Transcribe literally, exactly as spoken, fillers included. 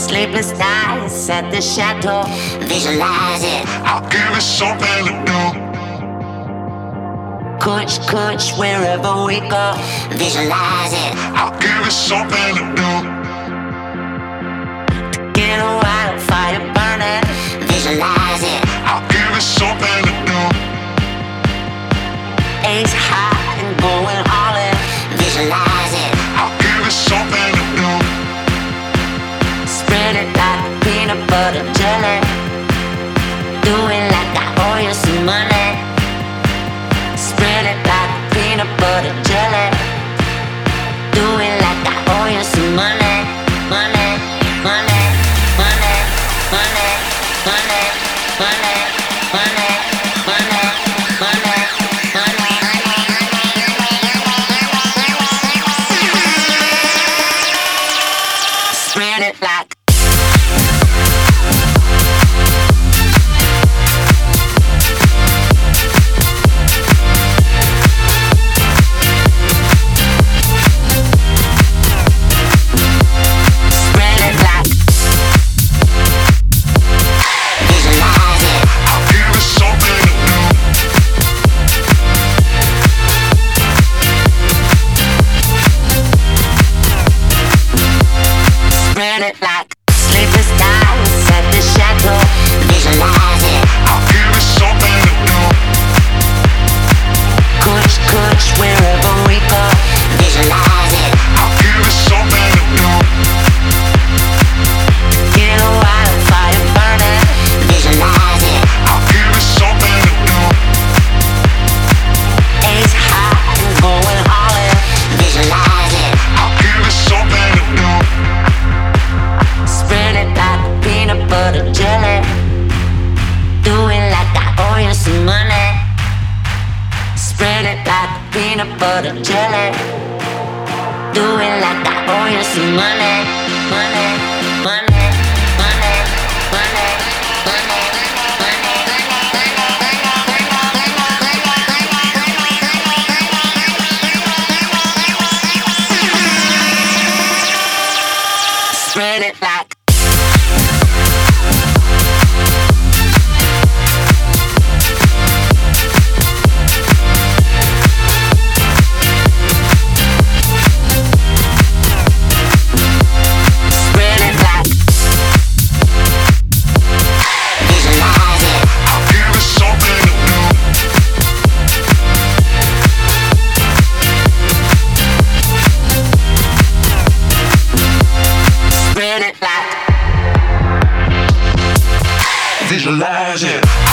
Sleepless nights at the chateau. Visualize it. I'll give it something to do. Coach, coach, wherever we go. Visualize it. I'll give it something to do. Get a wildfire burning. Visualize it. I'll give it something to do. Ace high and going all in. Visualize it. I'll give it something to do. Spread it like peanut butter jelly. Do it like I owe you some money. Spread it like peanut butter jelly. Do it like I owe you some money. Money, money, money, money, money, money, money, money, money, money. Spread it like spread it like sleepless nights at the chateau. Visualize it. I'll give it something to do. Coach, coach, wherever we go. Visualize it. I'll give it something to do. Get a wildfire burning. Visualize it. I'll give it something to do. Ace high and going all in. Visualize it. I'll give it something to do. Spread it like peanut butter jelly. Do it like I owe you some money. Spread it like peanut butter jelly. Do it like I owe you some money. Money, money, money, money, money, money. Spread it like spread it like visualize it. I'll give it something to do. Spread it like Visualize it.